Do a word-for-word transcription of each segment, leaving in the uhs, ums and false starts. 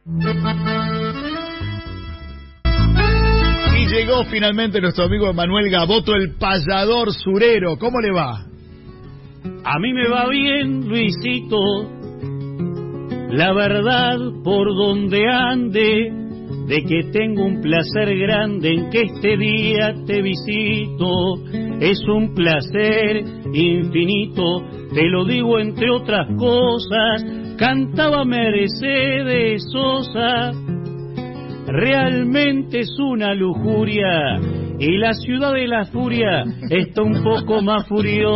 Y llegó finalmente nuestro amigo Emanuel Gaboto, el payador surero. ¿Cómo le va? A mí me va bien, Luisito. La verdad, por donde ande, de que tengo un placer grande en que este día te visito. Es un placer infinito, te lo digo entre otras cosas. Cantaba Mercedes Sosa. Realmente es una lujuria y la ciudad de la furia está un poco más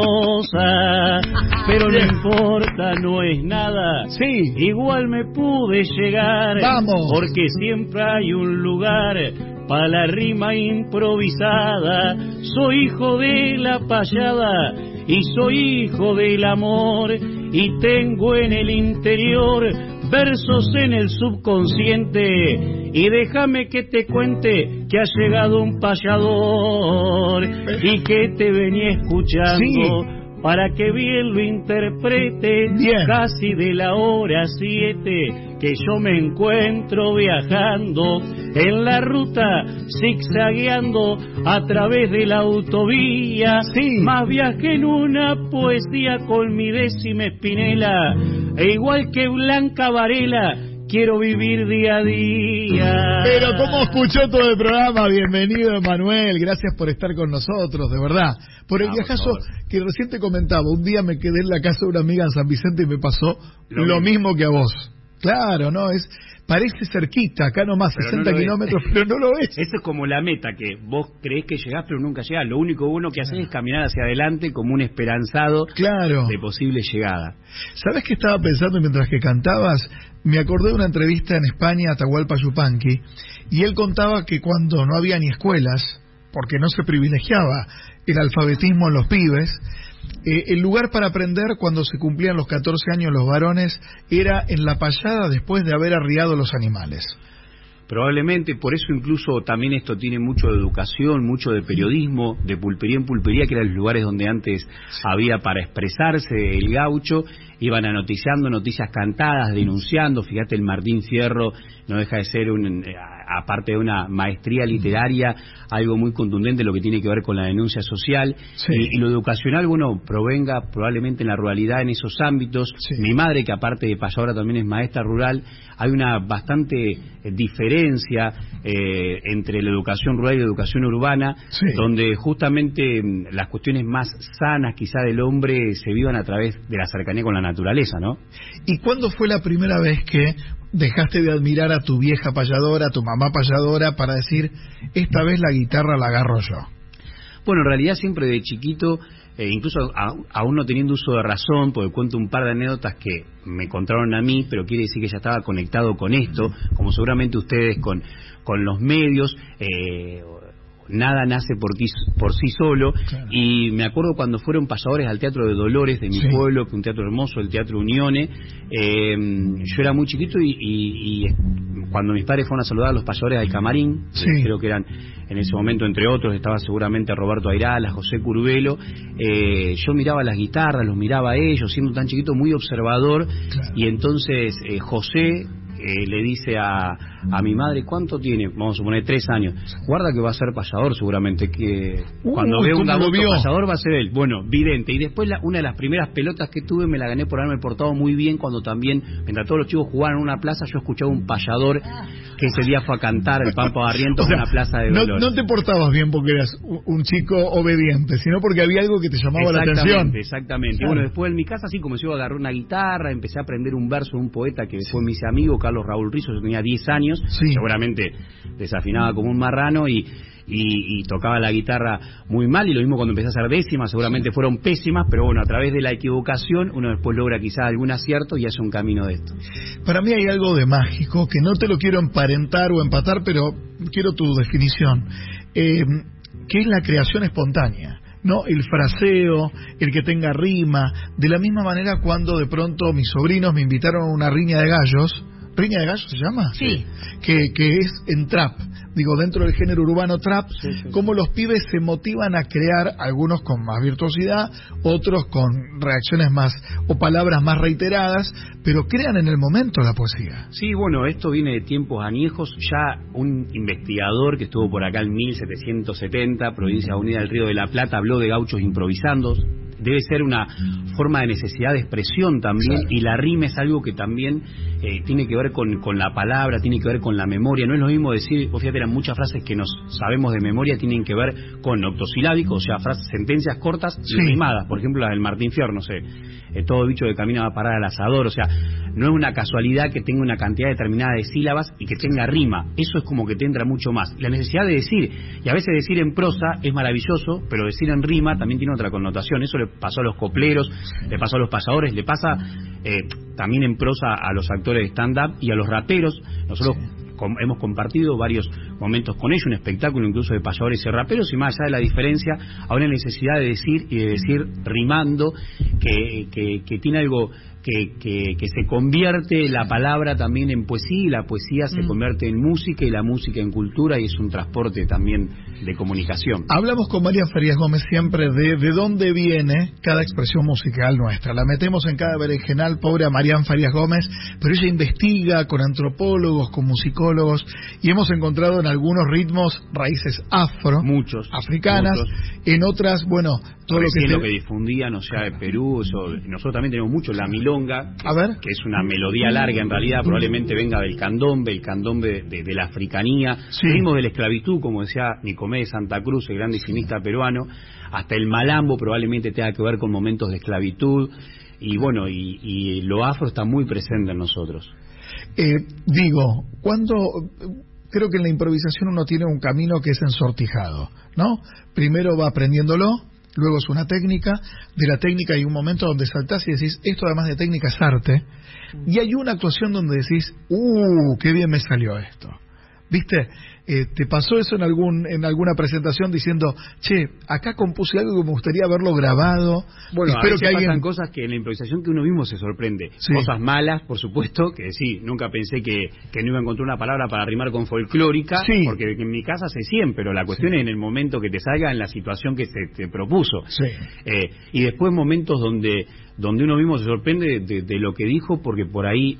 furiosa, pero no importa, no es nada. Sí. Igual me pude llegar. Vamos. Porque siempre hay un lugar para la rima improvisada. Soy hijo de la payada y soy hijo del amor, y tengo en el interior versos en el subconsciente. Y déjame que te cuente que ha llegado un payador y que te venía escuchando. Sí. Para que bien lo interprete, bien. Casi de la hora siete que yo me encuentro viajando en la ruta, zigzagueando a través de la autovía. Sí. Más viajé en una poesía con mi décima espinela, e igual que Blanca Varela, quiero vivir día a día. Pero cómo escuchó todo el programa. Bienvenido, Emanuel, gracias por estar con nosotros, de verdad. Por el no, viajazo por que recién te comentaba, un día me quedé en la casa de una amiga en San Vicente y me pasó lo, lo mismo. mismo que a vos. Claro, no, es parece cerquita, acá nomás, pero sesenta no kilómetros, pero no lo es. Esto es como la meta, que vos creés que llegás pero nunca llegás. Lo único bueno que haces es caminar hacia adelante como un esperanzado, claro, de posible llegada. ¿Sabés qué estaba pensando mientras que cantabas? Me acordé de una entrevista en España a Atahualpa Yupanqui, y él contaba que cuando no había ni escuelas, porque no se privilegiaba el alfabetismo en los pibes, eh, el lugar para aprender cuando se cumplían los catorce años los varones era en la payada después de haber arriado los animales. Probablemente, por eso incluso también esto tiene mucho de educación, mucho de periodismo, de pulpería en pulpería, que eran los lugares donde antes sí. había para expresarse el gaucho. Iban anoticiando noticias cantadas, denunciando. Fíjate, el Martín Fierro no deja de ser, un, aparte de una maestría literaria, algo muy contundente lo que tiene que ver con la denuncia social. Sí. Y, y lo educacional, bueno, provenga probablemente en la ruralidad, en esos ámbitos. Sí. Mi madre, que aparte de payadora también es maestra rural, hay una bastante eh, diferencia eh, entre la educación rural y la educación urbana, sí. donde justamente las cuestiones más sanas quizá del hombre se vivan a través de la cercanía con la naturaleza, ¿no? ¿Y cuándo fue la primera vez que dejaste de admirar a tu vieja payadora, a tu mamá payadora, para decir, esta vez la guitarra la agarro yo? Bueno, en realidad siempre de chiquito, eh, incluso a, aún no teniendo uso de razón, porque cuento un par de anécdotas que me contaron a mí, pero quiere decir que ya estaba conectado con esto, como seguramente ustedes con, con los medios. eh, Nada nace por, ti, por sí solo, claro. Y me acuerdo cuando fueron payadores al Teatro de Dolores de mi sí. pueblo, que un teatro hermoso, el Teatro Unione. eh, yo era muy chiquito y, y, y cuando mis padres fueron a saludar a los payadores al camarín, sí. eh, creo que eran en ese momento, entre otros, estaba seguramente Roberto Airala, José Curvelo, eh, yo miraba las guitarras, los miraba a ellos, siendo tan chiquito, muy observador, claro. Y entonces eh, José Eh, le dice a, a mi madre, ¿cuánto tiene? Vamos a suponer tres años. Guarda que va a ser payador seguramente, que uh, cuando vea un Gaboto payador va a ser él. Bueno, vidente. Y después la, una de las primeras pelotas que tuve me la gané por haberme portado muy bien, cuando también, mientras todos los chicos jugaban en una plaza, yo escuchaba un payador que ese día fue a cantar el Pampa Barrientos, o sea, en una plaza de Dolores. No, no te portabas bien porque eras un chico obediente, sino porque había algo que te llamaba la atención. Exactamente. Claro. Y bueno, después en mi casa así comenzó a agarrar una guitarra, empecé a aprender un verso de un poeta que después me hice amigo, Carlos Raúl Rizzo. Yo tenía diez años, sí. seguramente desafinaba como un marrano y, y, y tocaba la guitarra muy mal, y lo mismo cuando empecé a hacer décimas, seguramente sí. fueron pésimas, pero bueno, a través de la equivocación uno después logra quizá algún acierto y hace un camino de esto. Para mí hay algo de mágico, que no te lo quiero emparentar o empatar, pero quiero tu definición, eh, que es la creación espontánea. No, el fraseo, el que tenga rima. De la misma manera, cuando de pronto mis sobrinos me invitaron a una riña de gallos, ¿riña de gallos se llama? Sí. Que, que es en trap. digo, dentro del género urbano trap, sí, sí, cómo los pibes se motivan a crear, algunos con más virtuosidad, otros con reacciones más, o palabras más reiteradas, pero crean en el momento la poesía. Sí, bueno, esto viene de tiempos añejos. Ya un investigador que estuvo por acá en mil setecientos setenta, provincia unida del Río de la Plata, habló de gauchos improvisando. Debe ser una forma de necesidad de expresión también, claro. Y la rima es algo que también eh, tiene que ver con, con la palabra, tiene que ver con la memoria. No es lo mismo decir, vos fíjate, eran muchas frases que nos sabemos de memoria, tienen que ver con octosilábicos, o sea, frases, sentencias cortas y sí. rimadas. Por ejemplo, la del Martín Fierro, no sé, eh, todo bicho de camino va a parar al asador. O sea, no es una casualidad que tenga una cantidad determinada de sílabas y que tenga rima. Eso es como que te entra mucho más. La necesidad de decir, y a veces decir en prosa es maravilloso, pero decir en rima también tiene otra connotación. Eso le pasó a los copleros, le pasó a los payadores, le pasa eh, también en prosa a los actores de stand-up y a los raperos. Nosotros sí. com hemos compartido varios momentos con ellos, un espectáculo incluso de payadores y raperos, y más allá de la diferencia, hay una necesidad de decir y de decir rimando, que, que, que tiene algo... Que, que, que se convierte la palabra también en poesía, y la poesía mm. se convierte en música, y la música en cultura, y es un transporte también de comunicación. Hablamos con Marian Farías Gómez siempre de, de dónde viene cada expresión musical nuestra. La metemos en cada berenjenal, pobre a Marian Farías Gómez, pero ella investiga con antropólogos, con musicólogos, y hemos encontrado en algunos ritmos raíces afro, muchos, africanas, muchos. En otras, bueno, todo lo que, lo que difundían, o sea, de Perú, eso, nosotros también tenemos mucho la milonga, a ver. que es una melodía larga, en realidad probablemente venga del candombe, el candombe de, de la africanía, sí. ritmos de la esclavitud, como decía Nicomé de Santa Cruz, el gran difinista peruano, hasta el malambo probablemente tenga que ver con momentos de esclavitud, y bueno, y, y lo afro está muy presente en nosotros. Eh, digo, cuando... Creo que en la improvisación uno tiene un camino que es ensortijado, ¿no? Primero va aprendiéndolo, luego es una técnica, de la técnica hay un momento donde saltás y decís, esto además de técnica es arte, y hay una actuación donde decís, ¡uh, qué bien me salió esto! ¿Viste? Eh, ¿Te pasó eso en algún en alguna presentación diciendo, che, acá compuse algo que me gustaría haberlo grabado? Bueno, espero a veces que alguien... pasan cosas que en la improvisación que uno mismo se sorprende. Sí. Cosas malas, por supuesto, que sí, nunca pensé que, que no iba a encontrar una palabra para rimar con folclórica, sí. porque en mi casa sé cien, pero la cuestión sí. es en el momento que te salga, en la situación que se te propuso. Sí. Eh, y después momentos donde, donde uno mismo se sorprende de, de lo que dijo, porque por ahí...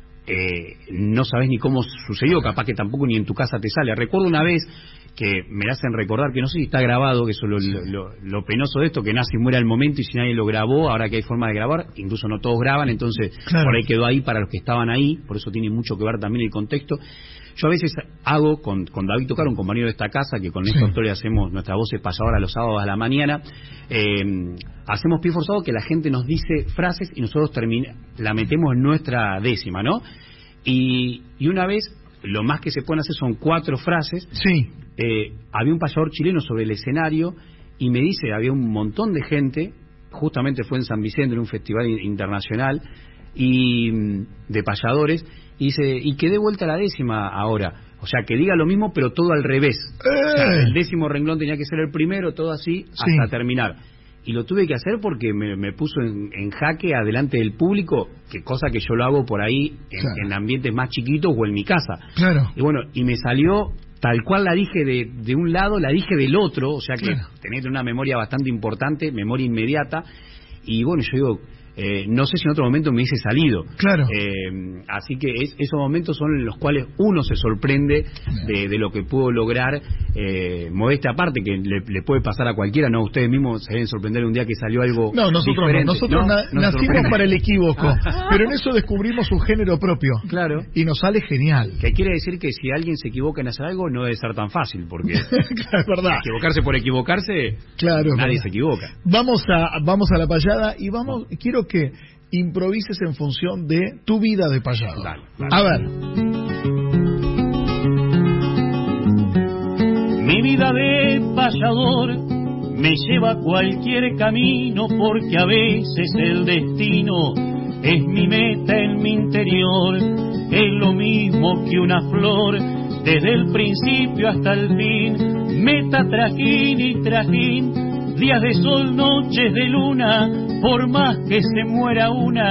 Eh, no sabes ni cómo sucedió, capaz que tampoco ni en tu casa te sale. Recuerdo una vez que me hacen recordar, que no sé si está grabado, que eso es lo, lo, lo penoso de esto, que nace y muere al momento, y si nadie lo grabó, ahora que hay forma de grabar, incluso no todos graban, entonces claro. por ahí quedó ahí para los que estaban ahí, por eso tiene mucho que ver también el contexto. Yo a veces hago con, con David Tocar, un compañero de esta casa, que con sí. Néstor Torres hacemos nuestras voces pasadoras los sábados a la mañana, eh, hacemos pie forzado, que la gente nos dice frases y nosotros termina, la metemos en nuestra décima, ¿no? Y, y una vez, lo más que se pueden hacer son cuatro frases. Sí. Eh, había un payador chileno sobre el escenario y me dice, había un montón de gente, justamente fue en San Vicente, en un festival internacional y de payadores, y dice, y que dé vuelta a la décima ahora, o sea, que diga lo mismo pero todo al revés. Eh. O sea, el décimo renglón tenía que ser el primero, todo así, hasta sí. terminar. Y lo tuve que hacer porque me, me puso en, en jaque adelante del público, que cosa que yo lo hago por ahí en, claro. en ambientes más chiquitos o en mi casa. Claro. Y bueno, y me salió tal cual la dije de, de un lado, la dije del otro, o sea que claro. tenés una memoria bastante importante, memoria inmediata, y bueno, yo digo... Eh, no sé si en otro momento me hubiese salido. Claro. Eh, así que es, esos momentos son en los cuales uno se sorprende de, de lo que pudo lograr. Eh, modestia aparte, que le, le puede pasar a cualquiera, ¿no? Ustedes mismos se deben sorprender un día que salió algo No, nosotros diferente. no. Nosotros ¿No? na ¿No nacimos para el equívoco, pero en eso descubrimos un género propio. Claro. Y nos sale genial. Que quiere decir que si alguien se equivoca en hacer algo, no debe ser tan fácil, porque claro, es verdad. equivocarse por equivocarse, claro, nadie verdad. se equivoca. Vamos a, vamos a la payada y vamos, no. quiero que improvises en función de tu vida de payado. Dale, dale. A ver. Mi vida de payador me lleva a cualquier camino, porque a veces el destino es mi meta en mi interior. Es lo mismo que una flor, desde el principio hasta el fin. Meta, trajín y trajín, días de sol, noches de luna. Por más que se muera una,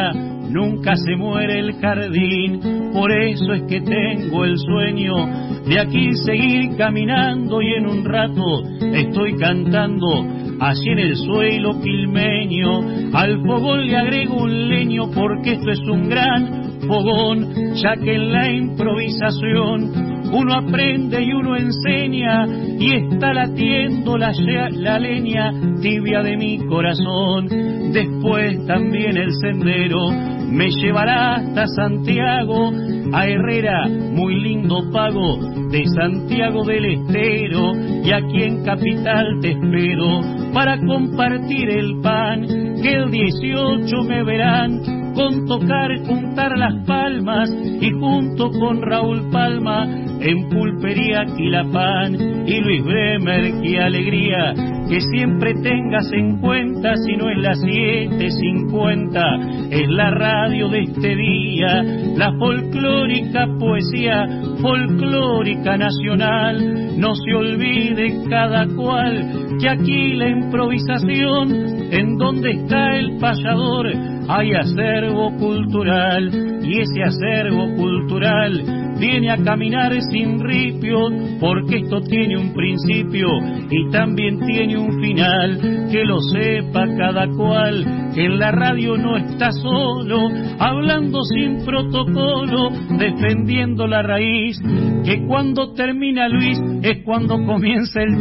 nunca se muere el jardín. Por eso es que tengo el sueño de aquí seguir caminando, y en un rato estoy cantando allí en el suelo quilmeño. Al fogón le agrego un leño porque esto es un gran fogón, ya que en la improvisación uno aprende y uno enseña, y está latiendo la, la leña tibia de mi corazón. Después también el sendero me llevará hasta Santiago, a Herrera, muy lindo pago de Santiago del Estero, y aquí en Capital te espero para compartir el pan, que el dieciocho me verán con tocar, juntar las palmas, y junto con Raúl Palma en Pulpería Quilapán. Y Luis Bremer, qué alegría que siempre tengas en cuenta, si no es la siete cincuenta, es la radio de este día, la folclórica poesía folclórica nacional. No se olvide cada cual que aquí la improvisación, en donde está el payador hay acervo cultural, y ese acervo cultural viene a caminar sin ripio, porque esto tiene un principio y también tiene un final. Que lo sepa cada cual, que en la radio no está solo, hablando sin protocolo, defendiendo la raíz, que cuando termina Luis es cuando comienza el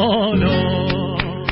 cholo.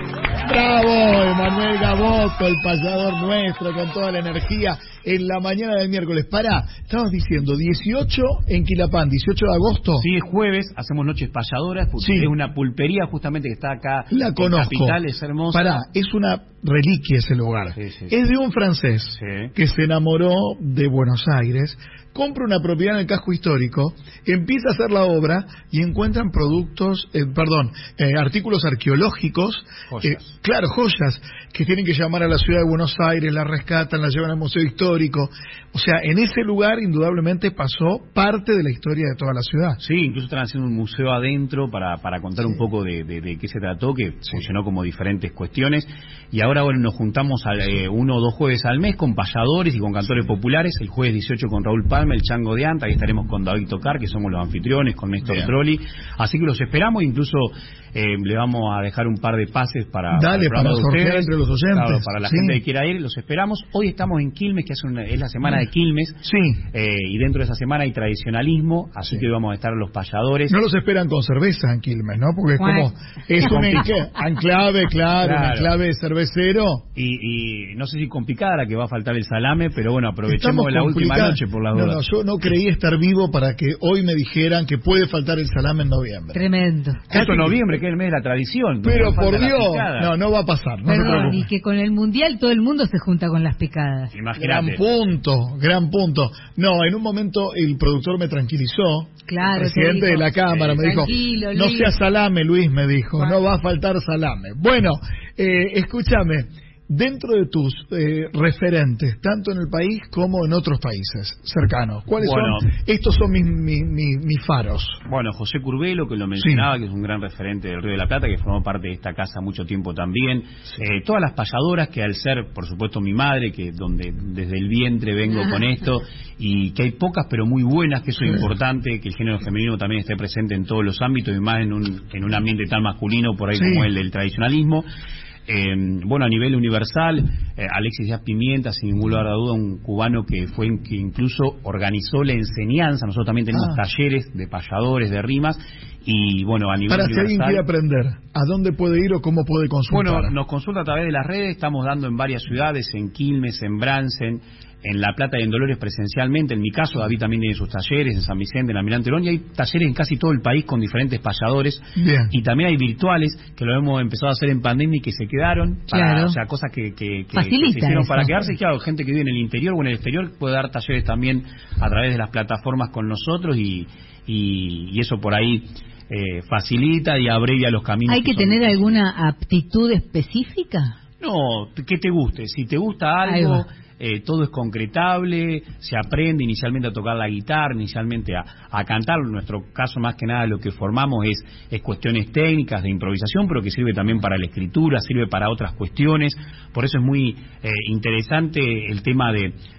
¡Bravo! Emanuel Gaboto, el payador nuestro, con toda la energía en la mañana del miércoles. Pará, estabas diciendo dieciocho en Quilapán, dieciocho de agosto. Sí, es jueves, hacemos noches payadoras, sí. Es una pulpería justamente que está acá la en conozco. Capital, es hermosa. Pará, es una reliquia ese lugar. Sí, sí, es sí. de un francés sí. que se enamoró de Buenos Aires, compra una propiedad en el casco histórico, empieza a hacer la obra y encuentran productos, eh, perdón, eh, artículos arqueológicos, joyas. Eh, claro, joyas, que tienen que llamar a la ciudad de Buenos Aires, la rescatan, la llevan al Museo Histórico. O sea, en ese lugar indudablemente pasó parte de la historia de toda la ciudad. Sí, incluso están haciendo un museo adentro para, para contar sí. un poco de, de, de qué se trató, que sí. funcionó como diferentes cuestiones. Y ahora, bueno, nos juntamos al, eh, uno o dos jueves al mes con payadores y con cantores populares. El jueves dieciocho con Raúl Palma, el Chango de Anta, ahí estaremos con David Tocar, que somos los anfitriones, con Néstor Bien. Trolli. Así que los esperamos, incluso eh, le vamos a dejar un par de pases para, Dale, para, para sortear entre los oyentes. Claro, para la sí. gente que quiera ir, los esperamos. Hoy estamos en Quilmes, que es, una, es la semana de Quilmes. Sí. Eh, y dentro de esa semana hay tradicionalismo, así sí. que hoy vamos a estar los payadores. No los esperan con cerveza en Quilmes, ¿no? Porque es como, es un enclave, claro, claro, un enclave cervecero. Y, y no sé si con picada, que va a faltar el salame, pero bueno, aprovechemos de la última noche por las no, dudas. No, yo no creí estar vivo para que hoy me dijeran que puede faltar el salame en noviembre. Tremendo. Justo noviembre, que es el mes de la tradición. Pero por Dios, no, no va a pasar. No Perdón, y que con el mundial todo el mundo se junta con las picadas. Imagínate. Gran punto, gran punto. No, en un momento el productor me tranquilizó. Claro, el presidente dijo, de la Cámara eh, me dijo, no Luis. sea salame, Luis, me dijo, bueno. no va a faltar salame. Bueno, eh, escúchame, dentro de tus eh, referentes, tanto en el país como en otros países cercanos, ¿cuáles bueno, son? Estos son mis, mis, mis, mis faros. Bueno, José Curbelo, que lo mencionaba, sí. que es un gran referente del Río de la Plata, que formó parte de esta casa mucho tiempo también. Sí. Eh, todas las payadoras, que al ser, por supuesto, mi madre, que donde desde el vientre vengo con esto, y que hay pocas pero muy buenas, que eso es sí. importante, que el género femenino también esté presente en todos los ámbitos, y más en un, en un ambiente tan masculino por ahí sí. como el del tradicionalismo. Eh, bueno, a nivel universal, eh, Alexis Díaz Pimienta, sin ningún lugar de duda, un cubano que fue que incluso organizó la enseñanza. Nosotros también tenemos ah. talleres de payadores, de rimas, y bueno, a nivel Para universal... si alguien quiere aprender, ¿a dónde puede ir o cómo puede consultar? Bueno, nos consulta a través de las redes, estamos dando en varias ciudades, en Quilmes, en Bransen, en La Plata y en Dolores presencialmente. En mi caso, David también tiene sus talleres en San Vicente, en Almirante Brown, y hay talleres en casi todo el país con diferentes payadores. Bien. Y también hay virtuales, que lo hemos empezado a hacer en pandemia y que se quedaron. Para, claro. O sea, cosas que, que, que, Facilita que se hicieron eso. Para quedarse. Claro, gente que vive en el interior o en el exterior puede dar talleres también a través de las plataformas con nosotros, y, y, y eso por ahí eh, facilita y abrevia los caminos. ¿Hay que, que tener alguna aptitud específica? No, que te guste. Si te gusta algo... Eh, todo es concretable, se aprende inicialmente a tocar la guitarra, inicialmente a, a cantar. En nuestro caso, más que nada, lo que formamos es, es cuestiones técnicas de improvisación, pero que sirve también para la escritura, sirve para otras cuestiones. Por eso es muy eh, interesante el tema de,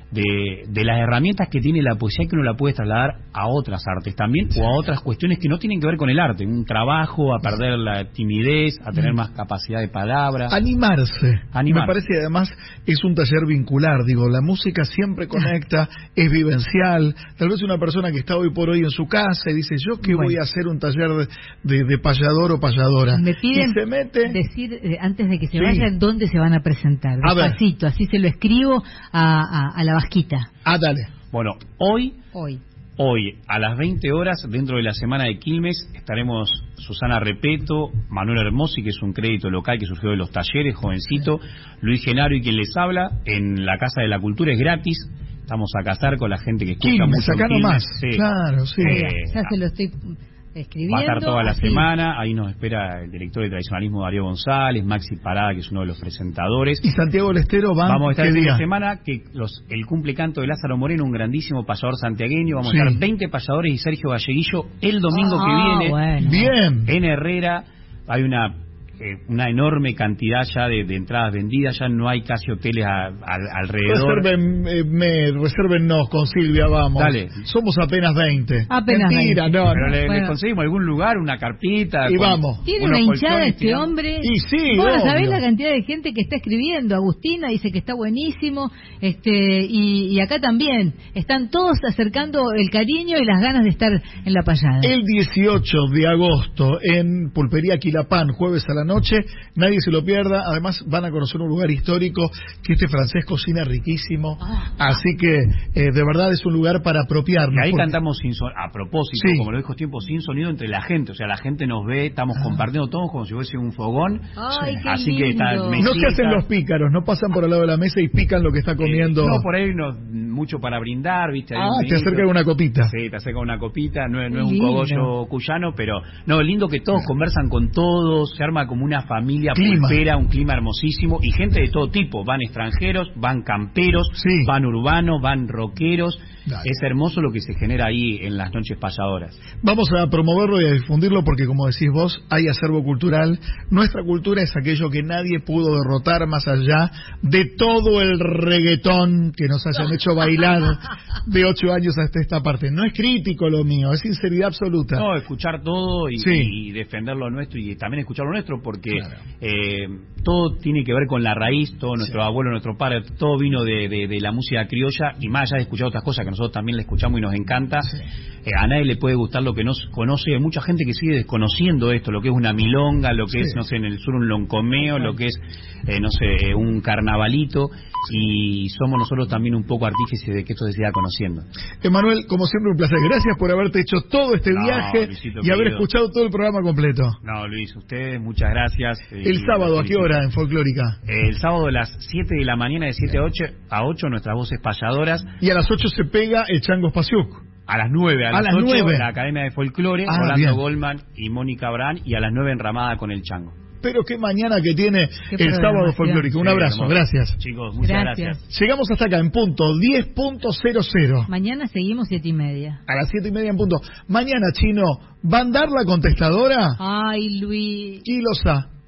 de, de las herramientas que tiene la poesía, que uno la puede trasladar a otras artes también, o a otras cuestiones que no tienen que ver con el arte, un trabajo, a perder la timidez, a tener más capacidad de palabra. Animarse. Animar. Me parece que además es un taller vincular, digo, la música siempre conecta, es vivencial. Tal vez una persona que está hoy por hoy en su casa y dice, yo que Bueno. voy a hacer un taller de, de, de payador o payadora. Me piden y se mete... decir, eh, antes de que se Sí. vayan, dónde se van a presentar. A ver. Despacito, así se lo escribo a, a, a la vasquita. Ah, dale. Bueno, hoy... Hoy. Hoy, a las veinte horas, dentro de la semana de Quilmes, estaremos Susana Repeto, Manuel Hermosi, que es un crédito local que surgió de los talleres, jovencito, Luis Genaro y quien les habla, en la Casa de la Cultura, es gratis. Estamos a casar con la gente que escucha Quilmes, mucho en acá Quilmes. nomás. Sí. Claro, sí. Eh, Ya se lo estoy escribiendo. Va a estar toda la así. semana, ahí nos espera el director de tradicionalismo Darío González, Maxi Parada, que es uno de los presentadores. Y Santiago del Estero van... Vamos a estar ¿qué el fin día? de semana que los, el cumple canto de Lázaro Moreno, un grandísimo payador santiagueño. Vamos Sí. a estar veinte payadores y Sergio Galleguillo el domingo Ah, que viene. bueno. Bien. En Herrera hay una eh, una enorme cantidad ya de, de entradas vendidas, ya no hay casi hoteles a- a- alrededor. Reserven, eh, me, resérvennos con Silvia, vamos. Dale. Somos apenas veinte. Apenas Mentira, veinte. no, Pero no. le, Bueno. le conseguimos algún lugar, una carpita. Y con vamos. Tiene unos una hinchada colchones este tirando. hombre. Y sí, Vos no obvio. sabés la cantidad de gente que está escribiendo. Agustina dice que está buenísimo. este Y, y acá también. Están todos acercando el cariño y las ganas de estar en la payada. El dieciocho de agosto en Pulpería Quilapán, jueves a la noche, nadie se lo pierda. Además van a conocer un lugar histórico que este francés cocina riquísimo, Ah. así que eh, de verdad es un lugar para apropiarnos. Y ahí porque- cantamos sin son- a propósito, Sí. como lo dijo tiempo, sin sonido entre la gente. O sea, la gente nos ve, estamos Ah. compartiendo todos como si fuese un fogón. Ay, qué Así que está lindo. me- No se mesita. hacen los pícaros, no pasan por al lado de la mesa y pican lo que está comiendo. Eh, no, por ahí no, mucho para brindar, ¿viste? Hay Ah, un te vinito. acerca una copita. Sí, te acerca una copita, no, es- no es un Lindo. cogollo cuyano, pero no, lindo que todos conversan con todos, se arma como una familia Clima. pulpera, un clima hermosísimo, y gente de todo tipo, van extranjeros, van camperos, Sí. van urbanos, van rockeros. Dale. Es hermoso lo que se genera ahí en las noches payadoras. Vamos a promoverlo y a difundirlo porque, como decís vos, hay acervo cultural. Nuestra cultura es aquello que nadie pudo derrotar más allá de todo el reggaetón que nos hayan hecho bailar de ocho años hasta esta parte. No es crítico lo mío, es sinceridad absoluta. No, escuchar todo y, Sí. y defender lo nuestro y también escuchar lo nuestro porque Claro. eh, todo tiene que ver con la raíz, todo nuestro Sí. abuelo, nuestro padre, todo vino de, de, de la música criolla y más allá de escuchar otras cosas que nosotros también le escuchamos y nos encanta, Sí. eh, a nadie le puede gustar lo que no conoce, hay mucha gente que sigue desconociendo esto, lo que es una milonga, lo que Sí. es, no sé, en el sur un loncomeo, lo que es, eh, no sé, un carnavalito y somos nosotros también un poco artífices de que esto se siga conociendo. Emanuel, como siempre, un placer. Gracias por haberte hecho todo este No, viaje Luisito, y haber querido. escuchado todo el programa completo. No, Luis, ustedes, muchas gracias. El Y sábado, ¿a los qué felicito. hora en Folclórica? El sábado a las siete de la mañana, de siete a ocho, a ocho nuestras voces payadoras. Y a las ocho se pega el Chango Spasiuk. A las nueve, a, A las las ocho, nueve. la Academia de Folclore, Ah, Rolando bien. Goldman y Mónica Brán, y a las nueve enramada con el Chango. Pero qué mañana que tiene Qué el sábado programación. folclórico. Un Sí, abrazo, hermoso. gracias. Chicos, muchas Gracias. gracias. Llegamos hasta acá en punto diez punto cero cero. Mañana seguimos siete y media. A las siete y media en punto. Mañana, Chino, ¿va a andar la contestadora? Ay, Luis. Y lo sa.